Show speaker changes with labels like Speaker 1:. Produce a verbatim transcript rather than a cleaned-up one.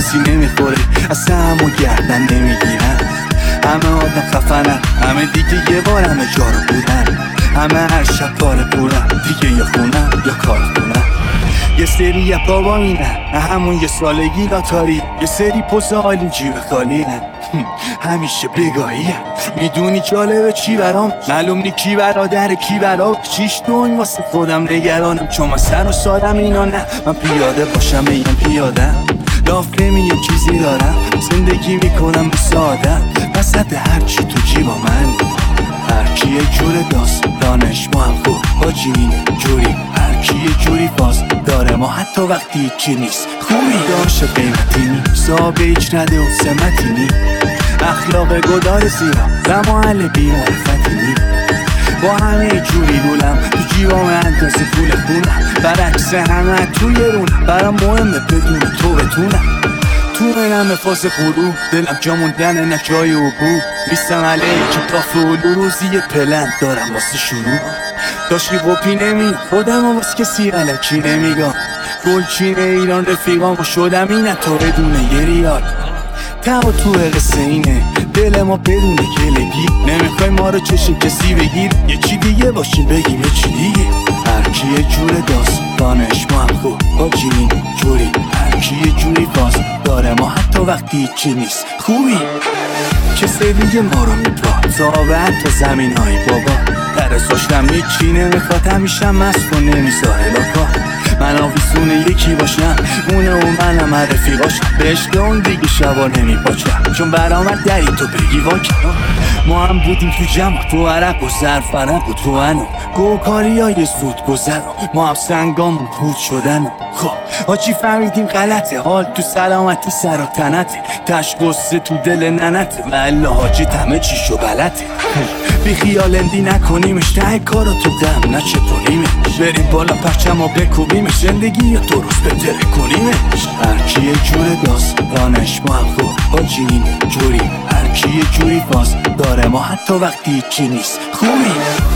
Speaker 1: کسی نمیخوره، اصلا همو گردن نمیگیرن. همه آدم خفنن، همه دیگه یه بار همه جا رو بودن. همه هر شب پاره پورن، دیگه یا خونن یا کار خونن. یه سری یه بابا مینن، همون یه سالگی لاتاری. یه سری پوز حالی جیب خالی هن. همیشه بگاهی میدونی جالبه چی برام، معلوم نی کی برادر کی برا. چیش دون واسه خودم نگرانم، چون من سر و سادم اینا نه. من پیاده باشم میگم پیادم، لاف نمیگم چیزی دارم. زندگی میکنم به ساده، وسط هرچی تو جیبا من. هرکی یه جور داست دانش ما هم خوب حاجی این جوری. هرکی یه جوری باز داره ما حتی وقتی چی نیست. خوبی داشت قیمتی نی، صحابه ایچ نده و سمتی نی. اخلاق گدار زیرا و محل بیمعرفتی نی. با همه جوری گولم تو جیبام اندازه پول خونم. برعکس همه توی رونم، برام مهمه بدون تو بتونم. تو منم فاز غروب، دلم جا موندن نه جای عبور. نیستم علیه کتاف علو، روزی یه پلن دارم واسه شروع. داشتی قپی نمی خودم و واسه کسی علکی نمیگم. گلچین ایران رفیقام شدم اینه تا بدون یه ریال. تا تو قصه اینه دل ما بدون کلگی. نمیخوای ما رو چشه کسی بگیر، یه چی دیگه باشیم بگیم یه چی دیگه. هرکی یه جور داست دانش ما هم خوب حاجی این جوری. هرکی یه جوری باز داره ما حتی وقتی چی نیست. خوبی چه سویه ما رو میپا زاوت تا زمین های بابا. درستاشتم هیچی نمیخواد، همیشه مست و نمیذاره لاکا. من آویسون یکی باشم اونه و منم هر رفیقاشم. به عشق اون دیگه شبا نمیپاچم، چون برامد دری تو بگی واکن. ما هم بودیم تو جمع، تو عرق و زرفرق و تو انو گوکاری های زود گذر. ما هم سنگامون پود شدن. خب حاجی فهمیدیم غلطه، حال تو سلامتی سر و تنته. تش قصه تو دل ننته، ولی حاجی همه چیشو بلته. بی خیال اندی نکنیمش، ته کارو تو دم نچپونیمش. بریم بالا پرچم و بکوبیمش، زندگی یا درست بتره کنیمش. هرکی یه جور داست دانش ما هم خوب حاجی این جوری. هرکی یه جوری باز داره ما حتی وقتی چی نیست. خوبی